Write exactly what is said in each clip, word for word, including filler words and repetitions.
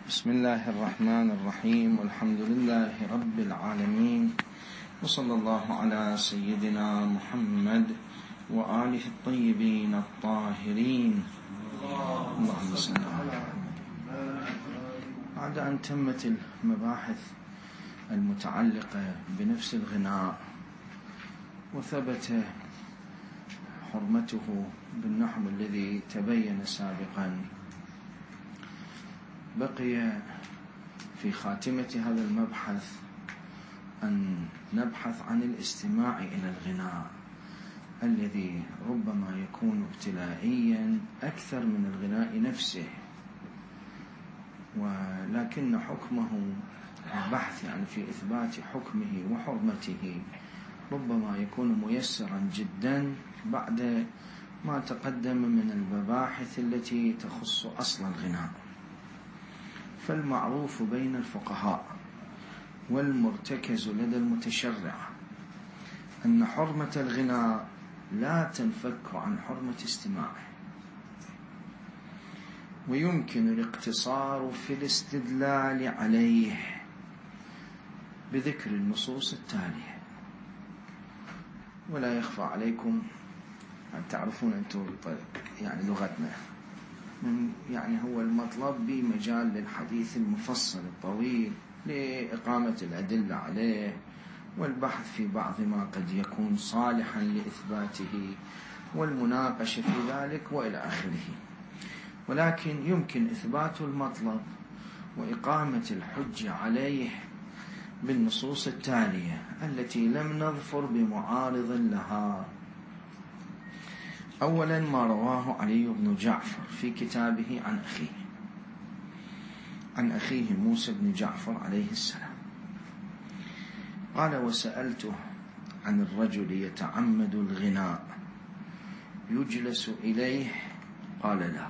بسم الله الرحمن الرحيم، والحمد لله رب العالمين، وصلى الله على سيدنا محمد وآله الطيبين الطاهرين. اللهم صل على محمد. بعد أن تمت المباحث المتعلقة بنفس الغناء وثبت حرمته بالنحو الذي تبين سابقا، بقي في خاتمة هذا المبحث أن نبحث عن الاستماع إلى الغناء الذي ربما يكون ابتلائيا أكثر من الغناء نفسه، ولكن حكمه البحث يعني في إثبات حكمه وحرمته ربما يكون ميسرا جدا بعد ما تقدم من المباحث التي تخص أصل الغناء. فالمعروف بين الفقهاء والمرتكز لدى المتشرع أن حرمة الغناء لا تنفك عن حرمة استماعه، ويمكن الاقتصار في الاستدلال عليه بذكر النصوص التالية. ولا يخفى عليكم أن تعرفون أنتم يعني لغتنا، من يعني هو المطلب بمجال للحديث المفصل الطويل لإقامة الأدلة عليه والبحث في بعض ما قد يكون صالحا لإثباته والمناقشة في ذلك وإلى آخره، ولكن يمكن إثبات المطلب وإقامة الحجة عليه بالنصوص التالية التي لم نظفر بمعارض لها. أولا ما رواه علي بن جعفر في كتابه عن أخيه عن أخيه موسى بن جعفر عليه السلام قال: وسألته عن الرجل يتعمد الغناء يجلس إليه قال لا.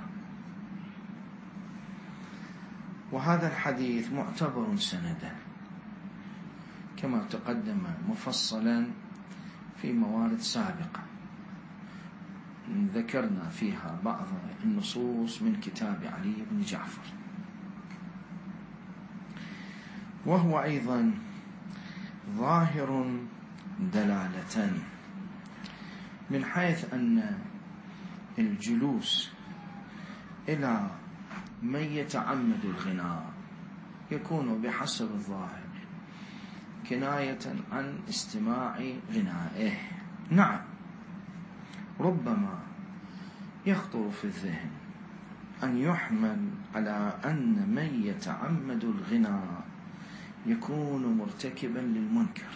وهذا الحديث معتبر سندا كما تقدم مفصلا في موارد سابقة ذكرنا فيها بعض النصوص من كتاب علي بن جعفر، وهو أيضا ظاهر دلالة من حيث أن الجلوس إلى من يتعمد الغناء يكون بحسب الظاهر كناية عن استماع غنائه. نعم، ربما يخطر في الذهن أن يحمل على أن من يتعمد الغناء يكون مرتكبا للمنكر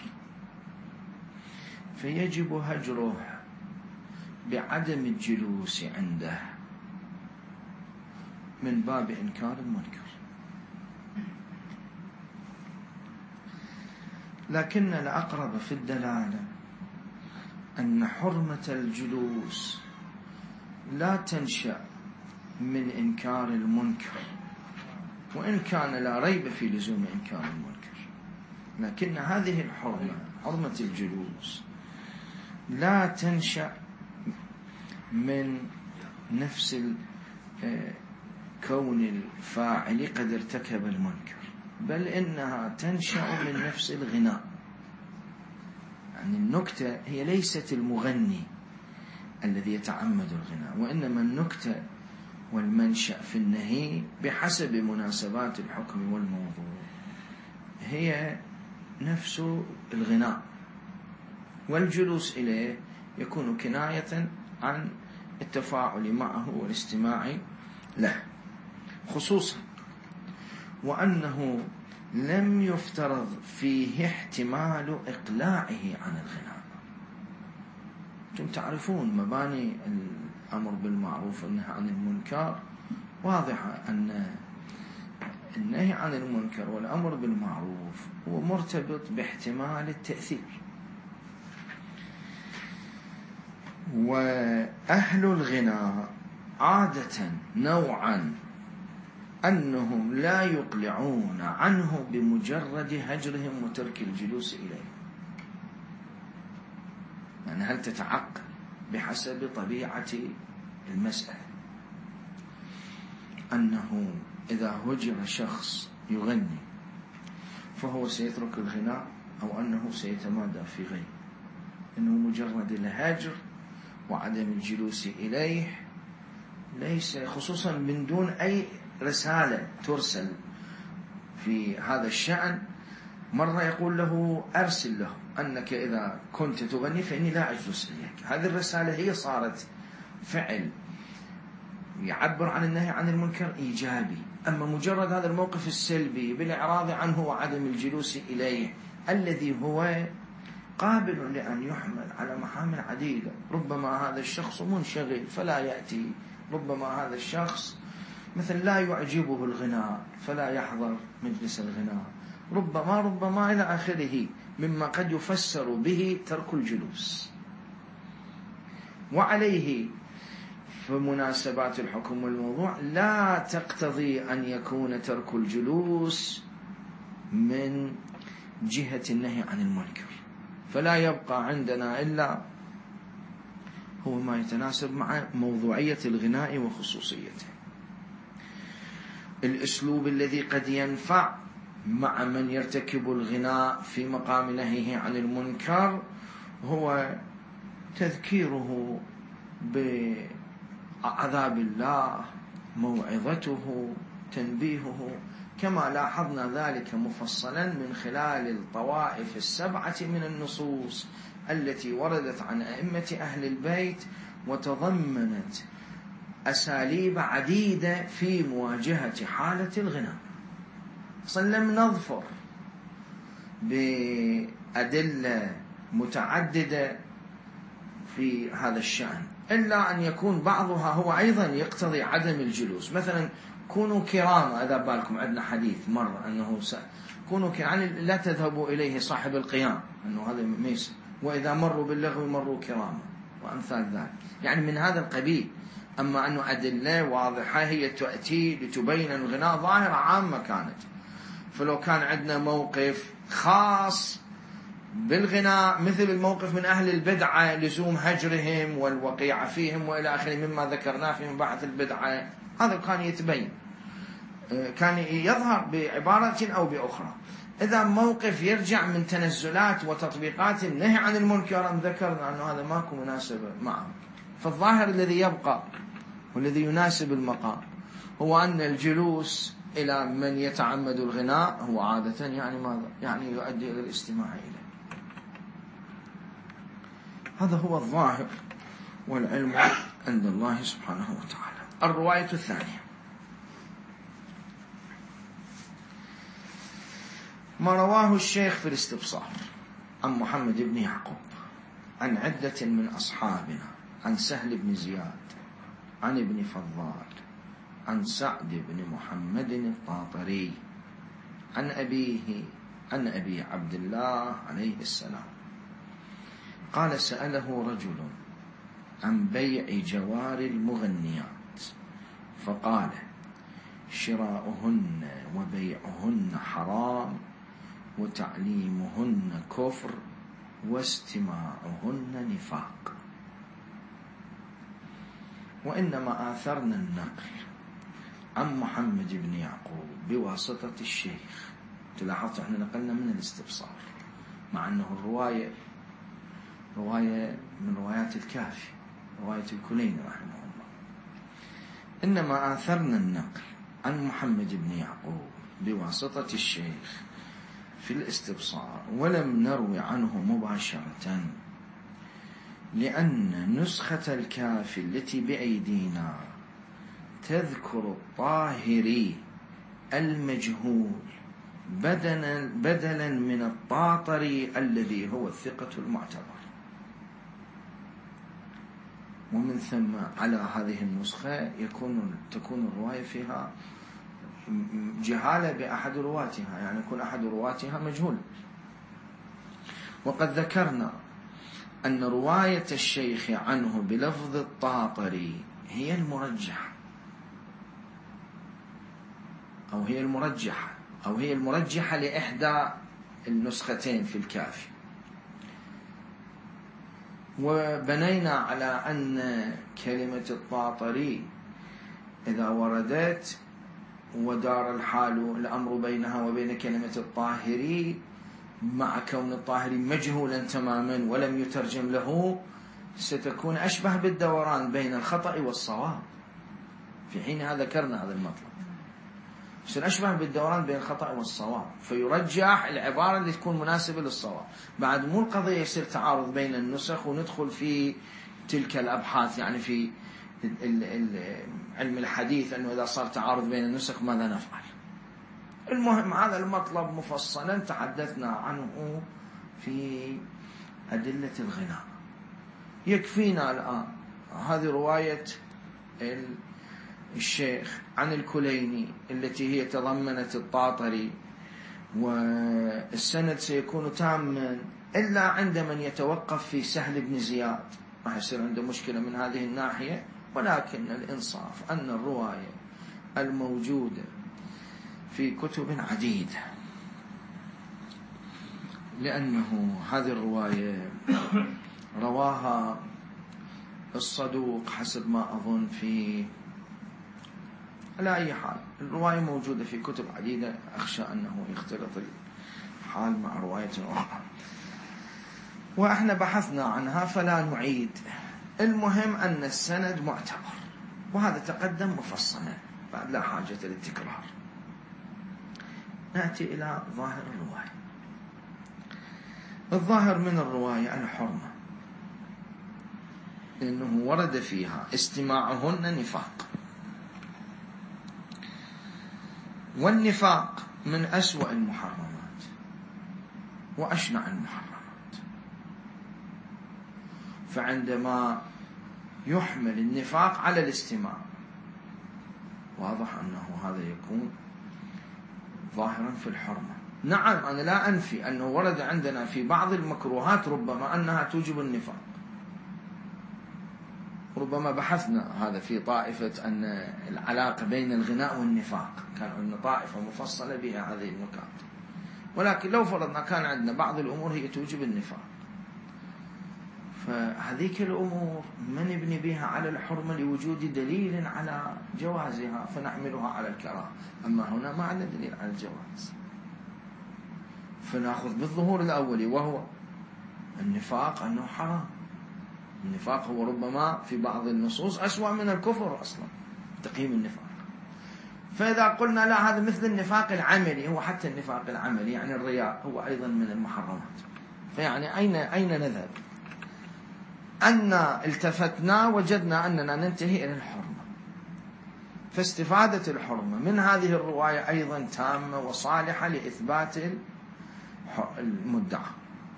فيجب هجره بعدم الجلوس عنده من باب إنكار المنكر. لكن الأقرب في الدلالة أن حرمة الجلوس لا تنشأ من إنكار المنكر، وإن كان لا ريب في لزوم إنكار المنكر، لكن هذه الحرمة حرمة الجلوس لا تنشأ من نفس كون الفاعل قد ارتكب المنكر، بل إنها تنشأ من نفس الغناء. يعني النكتة هي ليست المغني الذي يتعمد الغناء، وإنما النكتة والمنشأ في النهي بحسب مناسبات الحكم والموضوع هي نفس الغناء، والجلوس إليه يكون كناية عن التفاعل معه والاستماع له، خصوصا وأنه لم يفترض فيه احتمال إقلاعه عن الغناء. أنتم تعرفون مباني الأمر بالمعروف والنهي عن المنكر واضحة، أن النهي عن المنكر والأمر بالمعروف هو مرتبط باحتمال التأثير، وأهل الغناء عادة نوعا أنهم لا يقلعون عنه بمجرد هجرهم وترك الجلوس إليه. يعني هل تتعقل بحسب طبيعة المسألة أنه إذا هجر شخص يغني فهو سيترك الغناء أو أنه سيتمادى في غي، إنه مجرد الهجر وعدم الجلوس إليه، ليس خصوصا من دون أي رسالة ترسل في هذا الشأن. مرة يقول له أرسل له أنك إذا كنت تغني فإني لا أجلس إليك. هذه الرسالة هي صارت فعل يعبر عن النهي عن المنكر إيجابي. أما مجرد هذا الموقف السلبي بالإعراض عنه وعدم الجلوس إليه الذي هو قابل لأن يحمل على محامل عديدة، ربما هذا الشخص منشغل فلا يأتي، ربما هذا الشخص مثل لا يعجبه الغناء فلا يحضر مجلس الغناء، ربما ربما إلى آخره مما قد يفسر به ترك الجلوس. وعليه فمناسبات الحكم والموضوع لا تقتضي أن يكون ترك الجلوس من جهة النهي عن المنكر، فلا يبقى عندنا إلا هو ما يتناسب مع موضوعية الغناء وخصوصيته. الأسلوب الذي قد ينفع مع من يرتكب الغناء في مقام نهيه عن المنكر هو تذكيره بعذاب الله، موعظته، تنبيهه، كما لاحظنا ذلك مفصلا من خلال الطوائف السبعة من النصوص التي وردت عن أئمة أهل البيت وتضمنت أساليب عديدة في مواجهة حالة الغناء. لم نظفر بأدلة متعددة في هذا الشأن إلا أن يكون بعضها هو أيضا يقتضي عدم الجلوس. مثلا كونوا كراما، إذا بالكم عندنا حديث مرة أنه س... كونوا كراما لا تذهبوا إليه صاحب القيام، أنه هذا ميس، وإذا مروا باللغو مروا كراما وأمثال ذلك، يعني من هذا القبيل. أما أنه أدلة واضحة هي تأتي لتبين الغناء ظاهرة عامة كانت، فلو كان عندنا موقف خاص بالغناء مثل الموقف من أهل البدعة لزوم هجرهم والوقيعة فيهم وإلى آخره مما ذكرناه في مباحث البدعة، هذا كان يتبين، كان يظهر بعبارة أو بأخرى. إذا موقف يرجع من تنزلات وتطبيقات النهي عن المنكر ذكرنا أنه هذا ماكو مناسبة معه، فالظاهر الذي يبقى والذي يناسب المقام هو أن الجلوس إلى من يتعمد الغناء هو عادة يعني ماذا؟ يعني يؤدي إلى الاستماع إليه. هذا هو الظاهر والعلم عند الله سبحانه وتعالى. الرواية الثانية ما رواه الشيخ في الاستبصار عن محمد بن يعقوب عن عدة من أصحابنا عن سهل بن زياد عن ابن فضال عن سعد بن محمد الطاطري عن أبيه عن أبي عبد الله عليه السلام قال سأله رجل عن بيع جوار المغنيات فقال شراؤهن وبيعهن حرام وتعليمهن كفر واستماعهن نفاق، وإنما آثرنا النقل عن محمد بن يعقوب بواسطة الشيخ. تلاحظت احنا نقلنا من الاستبصار مع أنه الرواية رواية من روايات الكافي، رواية الكليني رحمه الله. إنما آثرنا النقل عن محمد بن يعقوب بواسطة الشيخ في الاستبصار ولم نروي عنه مباشرة، لأن نسخة الكافي التي بأيدينا تذكر الطاهري المجهول بدلا بدلا من الطاطري الذي هو الثقة المعتبر. ومن ثم على هذه النسخة يكون تكون الرواية فيها جهالة بأحد رواتها، يعني يكون أحد رواتها مجهول. وقد ذكرنا أن رواية الشيخ عنه بلفظ الطاطري هي المرجحة أو هي المرجحة أو هي المرجحة لإحدى النسختين في الكافي. وبنينا على أن كلمة الطاطري إذا وردت ودار الحال الأمر بينها وبين كلمة الطاهري، مع كون الطاهري مجهولا تماما ولم يترجم له، ستكون أشبه بالدوران بين الخطأ والصواب. في حينها ذكرنا هذا المطلب، يصير أشبه بالدوران بين الخطأ والصواب، فيرجح العبارة اللي تكون مناسبة للصواب. بعد مو القضية يصير تعارض بين النسخ وندخل في تلك الأبحاث، يعني في علم الحديث أنه إذا صار تعارض بين النسخ ماذا نفعل. المهم هذا المطلب مفصلا تحدثنا عنه في أدلة الغناء. يكفينا الآن هذه رواية الشيخ عن الكليني التي هي تضمنت الطاطري، والسند سيكون تاما إلا عند من يتوقف في سهل بن زياد، ما يصير عنده مشكلة من هذه الناحية. ولكن الإنصاف أن الرواية الموجودة في كتب عديدة، لأنه هذه الرواية رواها الصدوق حسب ما أظن في، على أي حال الرواية موجودة في كتب عديدة، أخشى أنه يختلط الحال مع رواية أخرى، وإحنا بحثنا عنها فلا نعيد. المهم أن السند معتبر، وهذا تقدم مفصلا بعد لا حاجة للتكرار. نأتي إلى ظاهر الرواية. الظاهر من الرواية الحرمة، لأنه ورد فيها استماعهن نفاق، والنفاق من أسوأ المحرمات وأشنع المحرمات. فعندما يحمل النفاق على الاستماع، واضح أنه هذا يكون ظاهرا في الحرمة. نعم أنا لا أنفي أنه ورد عندنا في بعض المكروهات ربما أنها توجب النفاق، ربما بحثنا هذا في طائفة أن العلاقة بين الغناء والنفاق، كان عندنا طائفة مفصلة بها هذه النكات. ولكن لو فرضنا كان عندنا بعض الأمور هي توجب النفاق، فهذيك الأمور ما نبني بها على الحرمة لوجود دليل على جوازها فنحملها على الكراهة. أما هنا ما عندنا دليل على الجواز، فنأخذ بالظهور الأولي وهو النفاق أنه حرام. النفاق هو ربما في بعض النصوص أسوأ من الكفر أصلا تقييم النفاق. فإذا قلنا لا هذا مثل النفاق العملي، هو حتى النفاق العملي يعني الرياء هو أيضا من المحرمات، فيعني أين أين نذهب؟ أن التفتنا وجدنا أننا ننتهي إلى الحرمة، فاستفادة الحرمة من هذه الرواية أيضا تامة وصالحة لإثبات المدعى.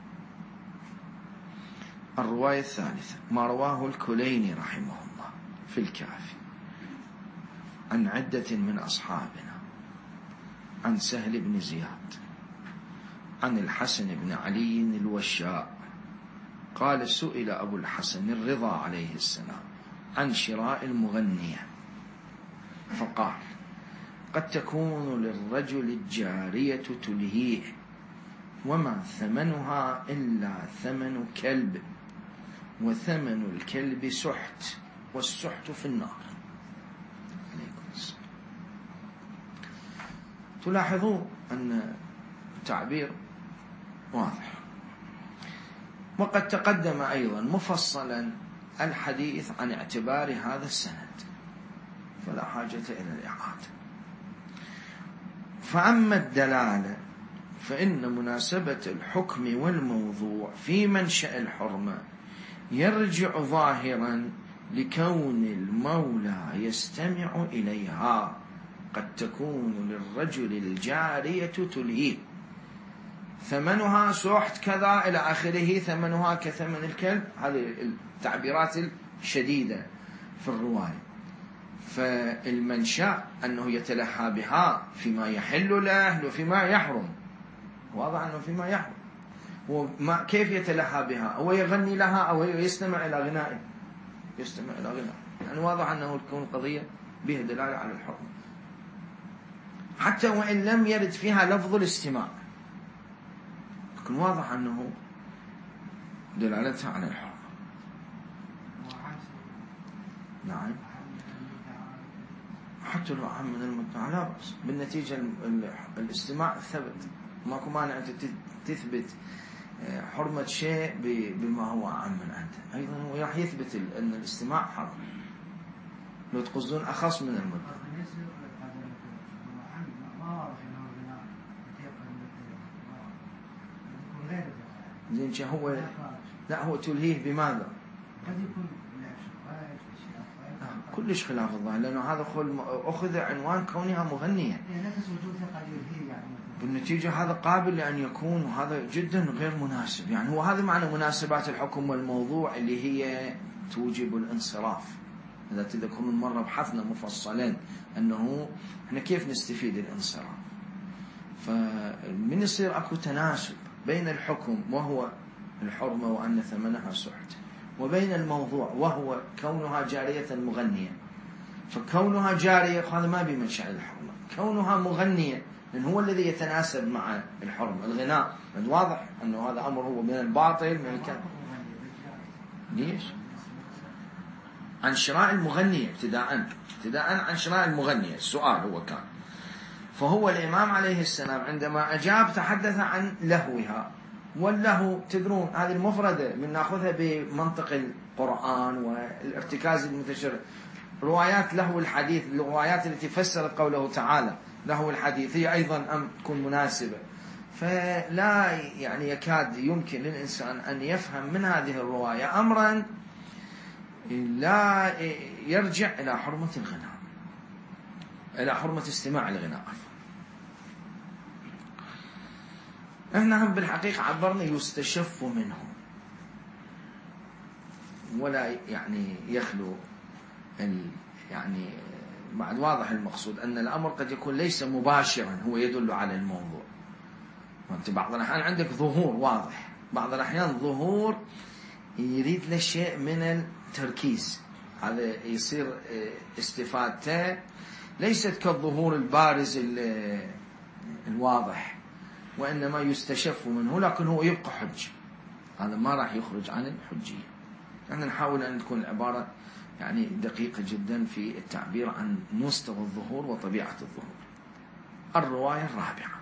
الرواية الثالثة ما رواه الكليني رحمه الله في الكافي عن عدة من أصحابنا عن سهل بن زياد عن الحسن بن علي الوشاء قال سئل أبو الحسن الرضا عليه السلام عن شراء المغنية فقال قد تكون للرجل الجارية تلهيه وما ثمنها إلا ثمن كلب وثمن الكلب سحت والسحت في النار. تلاحظوا أن التعبير واضح، وقد تقدم أيضا مفصلا الحديث عن اعتبار هذا السند فلا حاجة إلى الإعادة. فأما الدلالة فإن مناسبة الحكم والموضوع في منشأ الحرمة يرجع ظاهرا لكون المولى يستمع إليها. قد تكون للرجل الجارية تلهيه ثمنها سحت كذا إلى آخره، ثمنها كثمن الكلب، هذه التعبيرات الشديدة في الرواية. فالمنشأ أنه يتلهى بها فيما يحل له وفيما يحرم، واضح أنه فيما يحرم. وما كيف يتلهى بها؟ هو يغني لها أو يستمع إلى غنائه، يستمع إلى غنائه، يعني واضح أنه تكون القضية بها دلالة على الحرمة حتى وإن لم يرد فيها لفظ الاستماع، يكون واضح أنه دلالتها على الحرمة. نعم حتى لو عام من المدعى لا بأس، بالنتيجة الاستماع ثبت، ماكو مانع أنت تثبت حرمة شيء بما هو عام من عنده، أيضا هو راح يثبت أن الاستماع حرام لو تقصدون أخص من المدعى. زين هو لا هو تلهيه بماذا؟ قد يكون كلش خلاف الظاهر، لأنه هذا أخذ عنوان كونها مغنية، بالنتيجة هذا قابل لأن يكون، وهذا جدا غير مناسب. يعني هو هذا معنى مناسبات الحكم والموضوع اللي هي توجب الانصراف. إذا تذكرون مرة بحثنا مفصلا أنه إحنا كيف نستفيد الانصراف، فمن يصير أكو تناسب بين الحكم وهو الحرمة وأن ثمنها سحت، وبين الموضوع وهو كونها جارية مغنية. فكونها جارية هذا ما بمنشأ الحرمة، كونها مغنية لأن هو الذي يتناسب مع الحرمة. الغناء واضح أنه هذا أمر هو من الباطل من الكلام. ليش؟ عن شراء المغنية ابتداء ابتداء عن شراء المغنية السؤال هو كان. فهو الإمام عليه السلام عندما أجاب تحدث عن لهوها، واللهو تدرون هذه المفردة من نأخذها بمنطق القرآن والارتكاز المتشرع. روايات لهو الحديث، الروايات التي فسرت قوله تعالى لهو الحديث هي أيضا أم تكون مناسبة، فلا يعني يكاد يمكن للإنسان أن يفهم من هذه الرواية أمرا لا يرجع إلى حرمة الغناء، إلى حرمة استماع الغناء. احنا هم بالحقيقة عبرنا يستشف منه، ولا يعني يخلو يعني بعد واضح المقصود أن الأمر قد يكون ليس مباشرا هو يدل على الموضوع. وانت بعض الأحيان عندك ظهور واضح، بعض الأحيان ظهور يريد له شيء من التركيز، هذا يصير استفادته ليست كالظهور البارز الواضح، وإنما يستشف منه، لكن هو يبقى حج، هذا ما راح يخرج عن الحجية. احنا نحاول أن تكون العبارة يعني دقيقة جدا في التعبير عن مستوى الظهور وطبيعة الظهور. الرواية الرابعة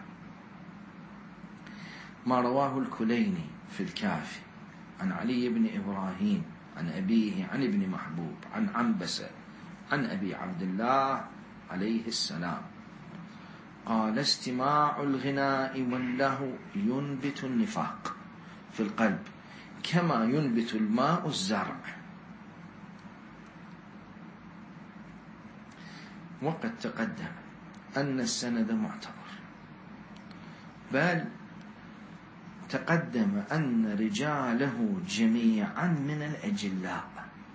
ما رواه الكليني في الكافي عن علي بن إبراهيم عن أبيه عن ابن محبوب عن عنبسة عن أبي عبد الله عليه السلام قال استماع الغناء واللهو ينبت النفاق في القلب كما ينبت الماء الزرع. وقد تقدم أن السند معتبر، بل تقدم أن رجاله جميعا من الأجلاء،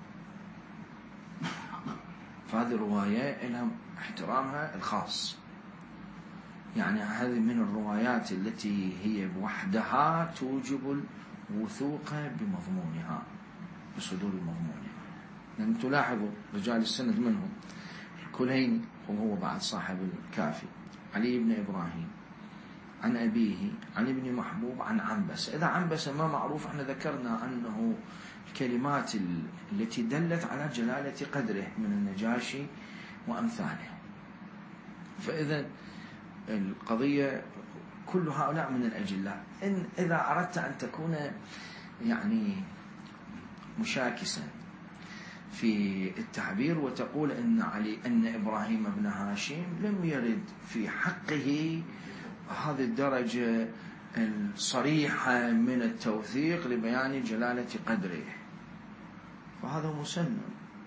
فهذه الرواية لها احترامها الخاص. يعني هذه من الروايات التي هي بوحدها توجب الوثوق بمضمونها بصدور مضمونها. لأن تلاحظوا رجال السند منهم الكليني وهو بعد صاحب الكافي، علي بن إبراهيم عن أبيه عن ابن محبوب عن عنبسة. إذا عنبسة ما معروف، احنا ذكرنا أنه الكلمات التي دلت على جلالة قدره من النجاشي وأمثاله. فإذا القضية كل هؤلاء من الأجلاء. إن إذا أردت أن تكون يعني مشاكسا في التعبير وتقول أن علي أن إبراهيم بن هاشم لم يرد في حقه هذه الدرجة الصريحة من التوثيق لبيان جلالة قدره، فهذا مسلم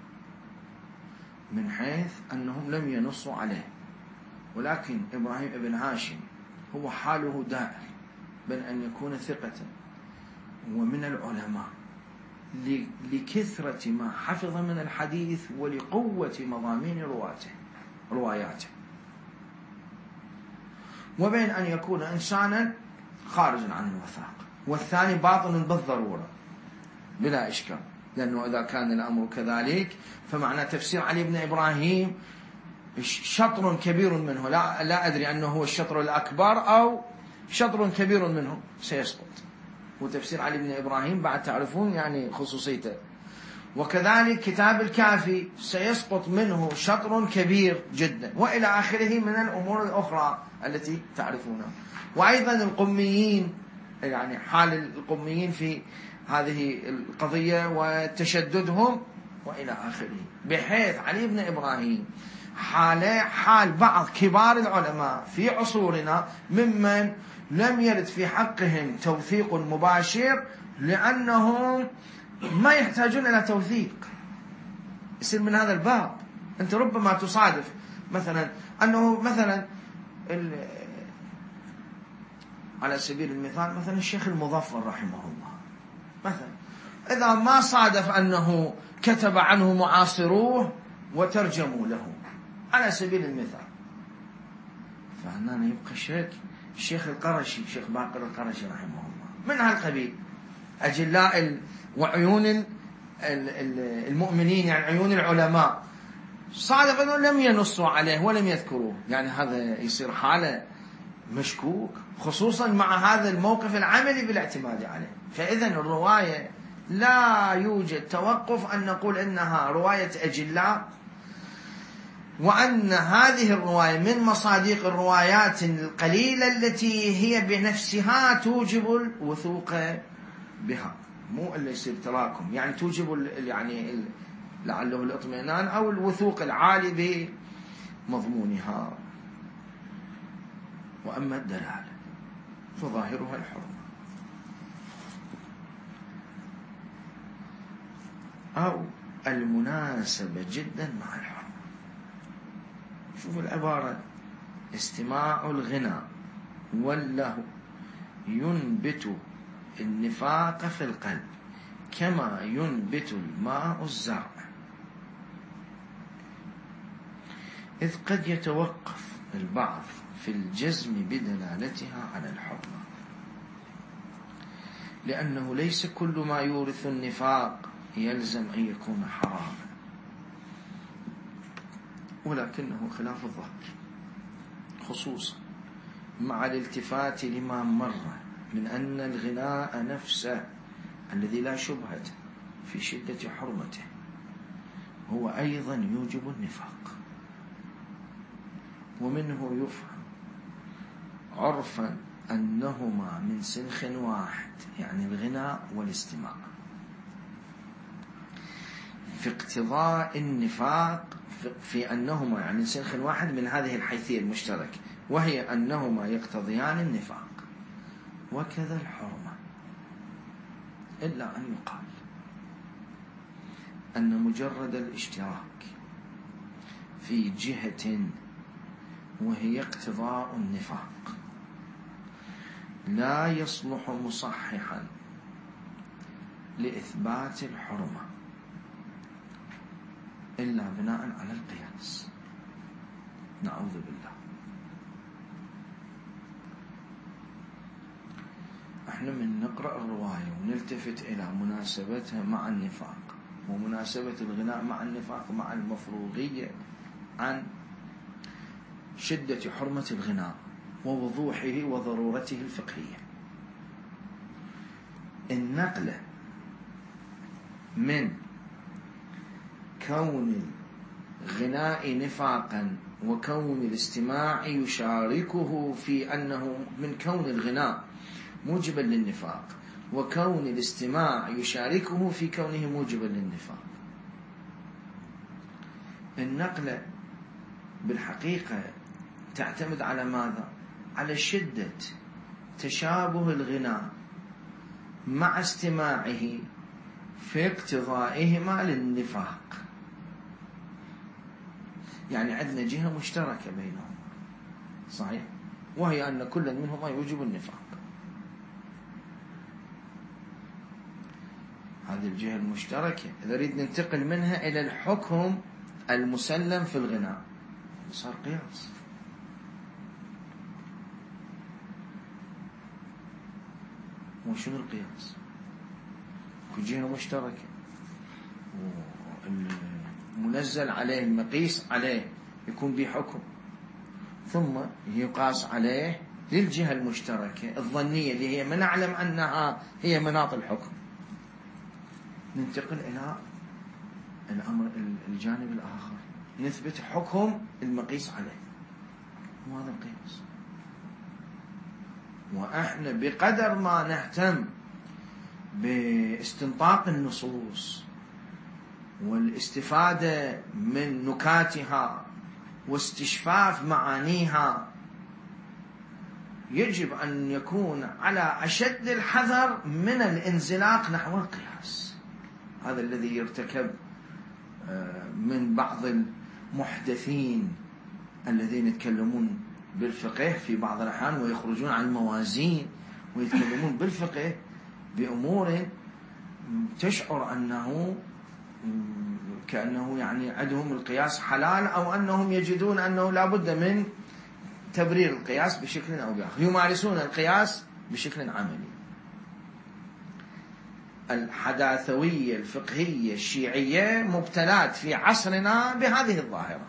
من حيث أنهم لم ينصوا عليه. ولكن إبراهيم بن هاشم هو حاله دائر بل أن يكون ثقة ومن العلماء لكثرة ما حفظ من الحديث ولقوة مضامين رواته رواياته، وبين أن يكون إنسانا خارجا عن الوثاق، والثاني باطن بالضرورة بلا إشكال. لأنه إذا كان الأمر كذلك فمعنى تفسير علي بن إبراهيم شطر كبير منه، لا, لا أدري أنه هو الشطر الأكبر أو شطر كبير منه سيسقط. وتفسير علي بن إبراهيم بعد تعرفون يعني خصوصيته. وكذلك كتاب الكافي سيسقط منه شطر كبير جدا، وإلى آخره من الأمور الأخرى التي تعرفونها. وأيضا القميين، يعني حال القميين في هذه القضية وتشددهم وإلى آخره، بحيث علي بن إبراهيم حال حال بعض كبار العلماء في عصورنا ممن لم يرد في حقهم توثيق مباشر، لأنهم ما يحتاجون إلى توثيق. يصير من هذا الباب أنت ربما تصادف مثلا أنه مثلا على سبيل المثال مثلا الشيخ المظفر رحمه الله مثلا، إذا ما صادف أنه كتب عنه معاصروه وترجموا له على سبيل المثال، فهنا يبقى الشيخ الشيخ القرشي، الشيخ باقر القرشي رحمه الله من هالقبيل، أجلاء وعيون المؤمنين، يعني عيون العلماء، صادف أنه لم ينصوا عليه ولم يذكروه، يعني هذا يصير حالة مشكوك، خصوصا مع هذا الموقف العملي بالاعتماد عليه. فإذا الرواية لا يوجد توقف أن نقول إنها رواية أجلاء، وأن هذه الرواية من مصادق الروايات القليلة التي هي بنفسها توجب الوثوق بها، مو اللي يصير تراكم، يعني توجب يعني لعله الاطمئنان أو الوثوق العالي بمضمونها. وأما الدلالة فظاهرها الحرمة أو المناسبة جدا مع الحرمة. شوفوا العبارة: استماع الغناء واللهو ينبت النفاق في القلب كما ينبت الماء الزرع، إذ قد يتوقف البعض في الجزم بدلالتها على الحرمة، لأنه ليس كل ما يورث النفاق يلزم أن يكون حراما، ولكنه خلاف الظاهر، خصوصا مع الالتفات لما مر من أن الغناء نفسه الذي لا شبهة في شدة حرمته هو أيضا يوجب النفاق. ومنه يفهم عرفا أنهما من سنخ واحد، يعني الغناء والاستماع، في اقتضاء النفاق، في أنهما يعني سنخ واحد من هذه الحيثية المشتركة، وهي أنهما يقتضيان النفاق. وكذا الحرمة، إلا أن يقال أن مجرد الاشتراك في جهة وهي اقتضاء النفاق لا يصلح مصححا لإثبات الحرمة إلا بناء على القياس، نعوذ بالله. احنا من نقرأ الرواية ونلتفت إلى مناسبتها مع النفاق، ومناسبة الغناء مع النفاق مع المفروغية عن شدة حرمة الغناء ووضوحه وضرورته الفقهية. النقل من كون الغناء نفاقا وكون الاستماع يشاركه في أنه من كون الغناء موجبا للنفاق وكون الاستماع يشاركه في كونه موجبا للنفاق، النقل بالحقيقة تعتمد على ماذا؟ على شدة تشابه الغناء مع استماعه في اقتضائهما للنفاق، يعني عندنا جهة مشتركة بينهم، صحيح، وهي أن كل منهما يوجب النفاق. هذه الجهة المشتركة إذا نريد ننتقل منها إلى الحكم المسلم في الغناء صار قياس. وشنو القياس؟ كل جهة مشتركة والمنزل عليه المقيس عليه يكون به حكم، ثم يقاس عليه للجهة المشتركة الظنية اللي هي ما نعلم أنها هي مناط الحكم، ننتقل إلى الأمر الجانب الآخر نثبت حكم المقيس عليه، وهذا القياس. وإحنا بقدر ما نهتم باستنطاق النصوص والاستفادة من نكاتها واستشفاف معانيها، يجب أن يكون على أشد الحذر من الانزلاق نحو القياس. هذا الذي يرتكب من بعض المحدثين الذين يتكلمون بالفقه في بعض الأحيان ويخرجون عن الموازين ويتكلمون بالفقه بأمور تشعر أنه كأنه يعني عندهم القياس حلال، أو أنهم يجدون أنه لا بد من تبرير القياس بشكل أو بآخر، يمارسون القياس بشكل عملي. الحداثوية الفقهية الشيعية مبتلات في عصرنا بهذه الظاهرة،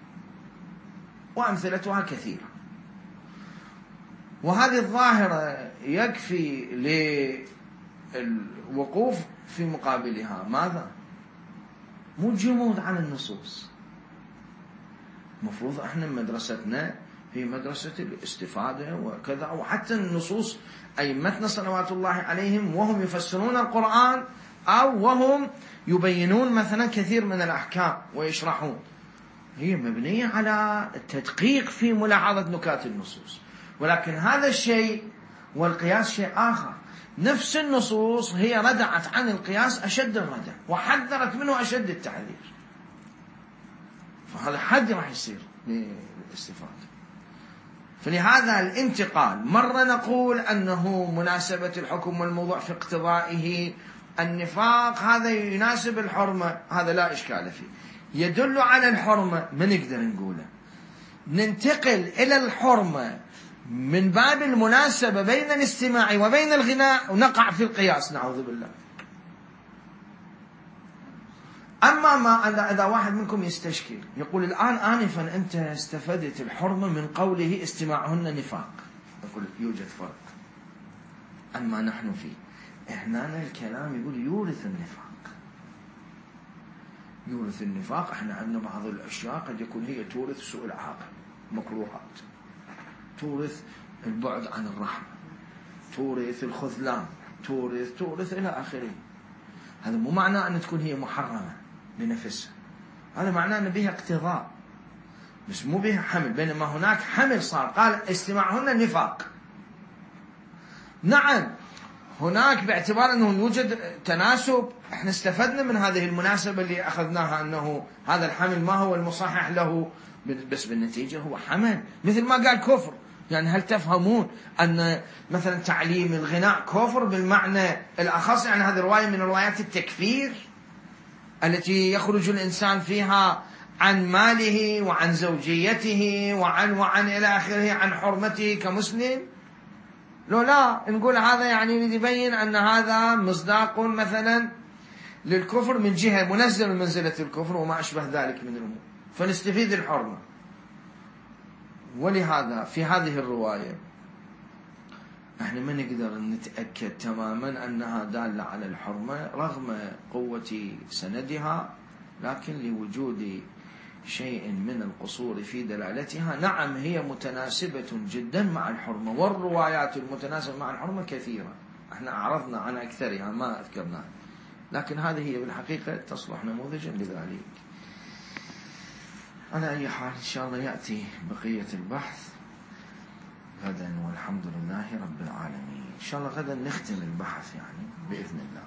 وأمثلتها كثيرة. وهذه الظاهرة يكفي للوقوف في مقابلها ماذا؟ مو جمود عن النصوص. مفروض احنا مدرستنا هي مدرسة الاستفادة وكذا، وحتى النصوص أئمتنا صلوات الله عليهم وهم يفسرون القرآن أو وهم يبينون مثلا كثير من الأحكام ويشرحون، هي مبنية على التدقيق في ملاحظة نكات النصوص. ولكن هذا الشيء والقياس شيء آخر. نفس النصوص هي ردعت عن القياس أشد الردع وحذرت منه أشد التحذير، فهذا حد راح يصير للاستفادة. فلهذا الانتقال مرة نقول أنه مناسبة الحكم والموضوع في اقتضائه النفاق هذا يناسب الحرمة، هذا لا إشكال فيه، يدل على الحرمة، ما نقدر نقوله. ننتقل إلى الحرمة من باب المناسبة بين الاستماع وبين الغناء ونقع في القياس، نعوذ بالله. أما ما إذا واحد منكم يستشكل يقول الآن آنفا أنت استفدت الحرمة من قوله استماعهن نفاق، يقول يوجد فرق. أما نحن فيه إحنا الكلام يقول يورث النفاق، يورث النفاق. إحنا عندنا بعض الأشياء قد يكون هي تورث سوء العاقل، مكروهات، تورث البعد عن الرحمة، تورث الخذلان، تورث تورث إلى آخره. هذا مو معناه أن تكون هي محرمة بنفسها، هذا معناه أن بها اقتضاء بس مو بها حمل. بينما هناك حمل صار، قال استماعهن النفاق. نعم هناك باعتبار أنه يوجد تناسب، احنا استفدنا من هذه المناسبة اللي أخذناها أنه هذا الحمل ما هو المصحح له، بس بالنتيجة هو حمل. مثل ما قال كفر، يعني هل تفهمون أن مثلا تعليم الغناء كفر بالمعنى الأخص؟ يعني هذه رواية من روايات التكفير التي يخرج الإنسان فيها عن ماله وعن زوجيته وعن وعن إلى آخره، عن حرمته كمسلم. لو لا نقول هذا يعني يبين أن هذا مصداق مثلا للكفر من جهة منزل من منزلة الكفر وما أشبه ذلك من الأمور، فنستفيد الحرمة. ولهذا في هذه الرواية احنا ما نقدر نتأكد تماما أنها دالة على الحرمة رغم قوة سندها، لكن لوجود شيء من القصور في دلالتها. نعم هي متناسبة جدا مع الحرمة، والروايات المتناسبة مع الحرمة كثيرة، احنا أعرضنا عن أكثرها ما أذكرناها، لكن هذه هي بالحقيقة تصلح نموذجا لذلك. على أي حال إن شاء الله يأتي بقية البحث غدا، والحمد لله رب العالمين. إن شاء الله غدا نختم البحث يعني بإذن الله.